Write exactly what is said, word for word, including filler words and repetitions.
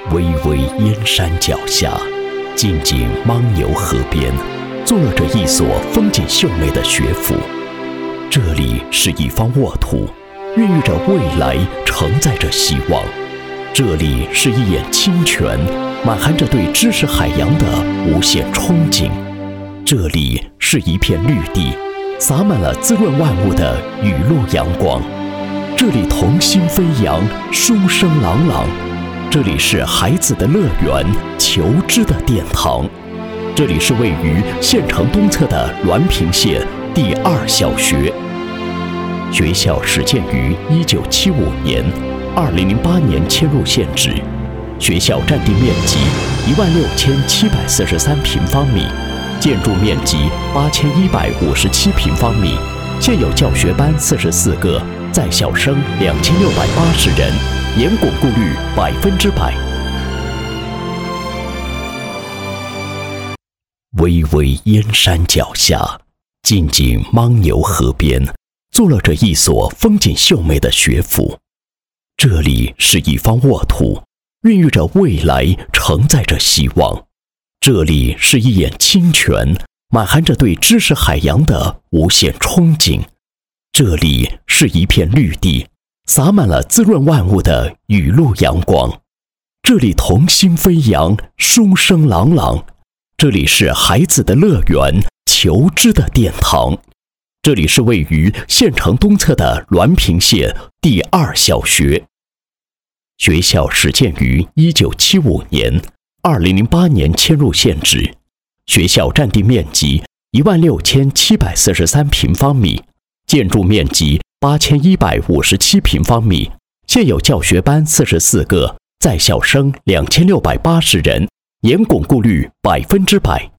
巍巍燕山脚下，静静牦牛河边，坐落着一所风景秀美的学府。这里是一方沃土，孕育着未来，承载着希望。这里是一眼清泉，满含着对知识海洋的无限憧憬。这里是一片绿地，洒满了滋润万物的雨露阳光。这里童心飞扬，书声朗朗。这里是孩子的乐园，求知的殿堂。这里是位于县城东侧的滦平县第二小学。学校始建于一九七五年，二零零八年迁入县址。学校占地面积一万六千七百四十三平方米，建筑面积八千一百五十七平方米，现有教学班四十四个，在校生两千六百八十人，年巩固率百分之百。巍巍燕山脚下，静静牦牛河边，坐落着一所风景秀美的学府。这里是一方沃土，孕育着未来，承载着希望。这里是一眼清泉，满含着对知识海洋的无限憧憬。这里是一片绿地，洒满了滋润万物的雨露阳光。这里童心飞扬，书声朗朗。这里是孩子的乐园，求知的殿堂。这里是位于县城东侧的滦平县第二小学。学校始建于一九七五年，二零零八年迁入县址。学校占地面积一万六千七百四十三平方米，建筑面积八千一百五十七平方米，现有教学班四十四个，在校生两千六百八十人，年巩固率百分之百。